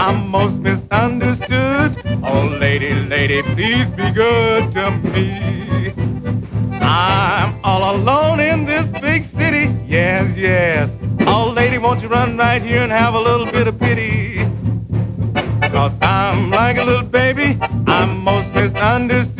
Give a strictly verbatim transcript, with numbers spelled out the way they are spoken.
I'm most misunderstood. Oh, lady, lady, please be good to me. I'm all alone in this big city. Yes, yes. Oh, lady, won't you run right here and have a little bit of pity? 'Cause I'm like a little baby. I'm most misunderstood.